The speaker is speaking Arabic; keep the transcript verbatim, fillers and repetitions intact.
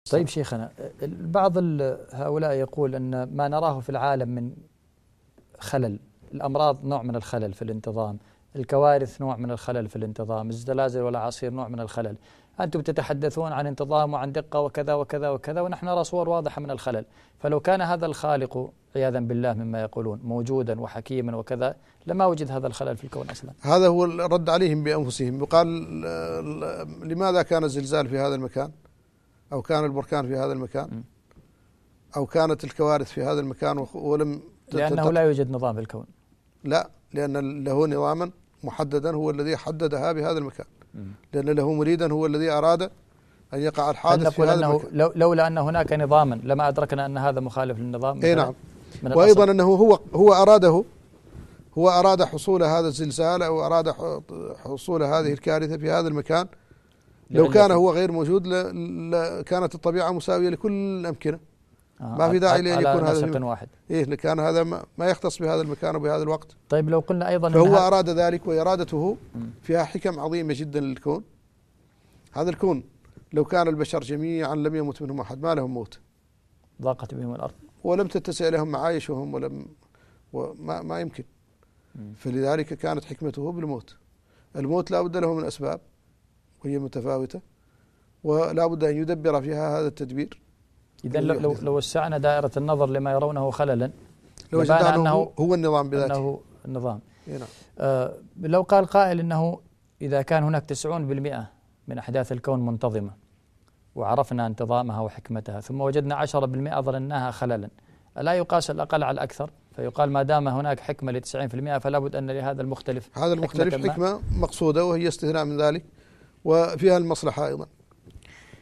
طيب شيخنا، بعض هؤلاء يقول أن ما نراه في العالم من خلل، الأمراض نوع من الخلل في الانتظام، الكوارث نوع من الخلل في الانتظام، الزلازل والأعاصير نوع من الخلل. أنتم تتحدثون عن انتظام وعن دقة وكذا وكذا وكذا، ونحن نرى صور واضحة من الخلل. فلو كان هذا الخالق عياذا بالله مما يقولون موجودا وحكيما وكذا، لما وجد هذا الخلل في الكون أصلا. هذا هو الرد عليهم بأنفسهم. يقال لماذا كان الزلزال في هذا المكان، أو كان البركان في هذا المكان، أو كانت الكوارث في هذا المكان ولم لأنه لا يوجد نظام في الكون. لا، لأن له نظاما محددا هو الذي حددها بهذا المكان، لأن له مريدا هو الذي أراد أن يقع الحادث في هذا أنه المكان. لو لولا أن هناك نظاما لما أدركنا أن هذا مخالف للنظام. أي نعم. وأيضا أنه هو هو أراده هو أراد حصول هذا الزلزال أو أراد حصول هذه الكارثة في هذا المكان. لو كان هو غير موجود لكانت الطبيعة مساوية لكل الأمكنة. آه ما في داعي لأن يكون هذا نسق واحد. إيه، لكان هذا ما يختص بهذا المكان وبهذا الوقت. طيب لو قلنا أيضا فهو أراد ذلك، وإرادته فيها حكم عظيمة جدا للكون. هذا الكون لو كان البشر جميعا لم يمت منهم أحد، ما لهم موت، ضاقت بهم الأرض ولم تتسع لهم معايشهم، ولم وما ما يمكن. فلذلك كانت حكمته بالموت. الموت لا بد له من أسباب وهي متفاوتة، ولا بد أن يدبر فيها هذا التدبير. إذن لو لو وسعنا دائرة النظر لما يرونه خللا، لو وجدنا أنه هو النظام بذاته، أنه النظام. نعم. آه لو قال قائل أنه إذا كان هناك تسعون بالمئة من أحداث الكون منتظمة وعرفنا انتظامها وحكمتها، ثم وجدنا عشرة بالمئة ظنناها خللا، ألا يقاس الأقل على الأكثر؟ فيقال ما دام هناك حكمة لتسعين في المئة فلا بد أن لهذا المختلف هذا المختلف حكمة, حكمة مقصودة، وهي استثناء من ذلك وفيها المصلحة أيضا.